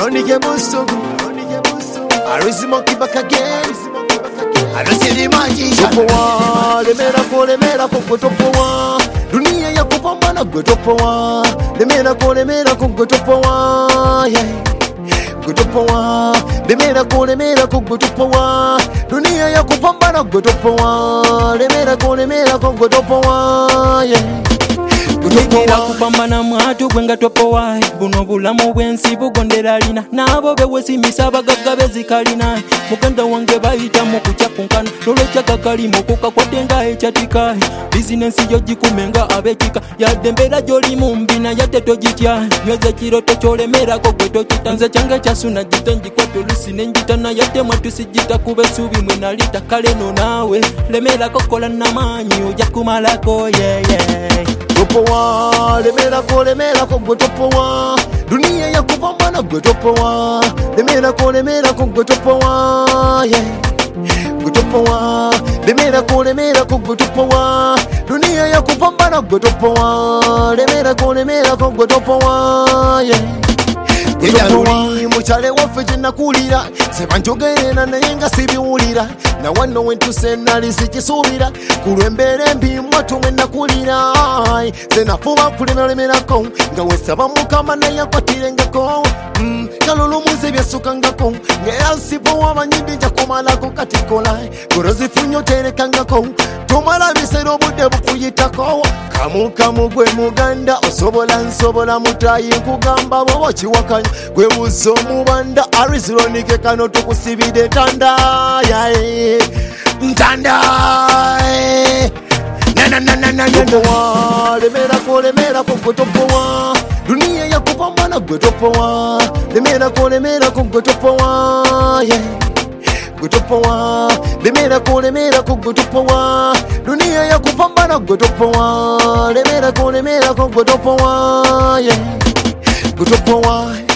Ronike Busto, Arisi Monkey back again. I don't see the magician. Topowa, the miracle, Topowa. Dunia ya kupambana gotopowa. The miracle, gotopowa. Yeah. Gotopowa. The miracle, gotopowa. Dunia ya kupambana gotopowa. The miracle, gotopowa. Yeah. Nigira kupambana mwatu gwenga topowa. Buno bulamu bwensi bugondera lina. Nabo bewesimisa abagagga bezikalina. Muganda wange bayita mu kucakunkana. Lolo kyakakali mukuka kwatenga ekyatika. Bizinensi yo gikumenga abekika. Yadde embeera gy'olimu mbi naye tetogitya. Nyweza ekiroto kyolemerako gwe tokita. Nze kyange kyasuna gita ngikwata olusi nenjita naye ate mwatu sigita kuba essuubi mwe nalita. Kale no naawe lemerako kola n'amaanyi ojja kumalako Topowa, the miracle, gotopowa. Dunia ya kupambana gotopowa. The miracle, gotopowa. Yeah. Gotopowa, the miracle, gotopowa. Dunia ya kupambana gotopowa. The miracle, gotopowa. Yeah. Gotopowa, muchale waffe nakulira. Seba njogera naye nga sibiwulira. Na wano wentuse nali sikisuubira. Kulwembeera embi mwatu mwe nakulira. Senafuba kulemerako nga wesaba mukama naye akwatiirengako. Kalulu muze byesukangako ng'era nsipo abanyidi nja kumalako kati kola. Gorozifunyo terekangako tomala biseera obudde bukuyitako. Kamu gwe muganda osobola nsobola mutayi nkugamba bwoba okiwakanya gwe buzo omubanda Ronike kano tukusibide ntanda ntanda lemerako gotopowa. Dunia ya kupambana gotopowa. Lemerako gotopowa. Yeah. Gotopowa, the miracle, gotopowa. Dunia ya kupambana gotopowa. The miracle, gotopowa. Yeah. Gotopowa.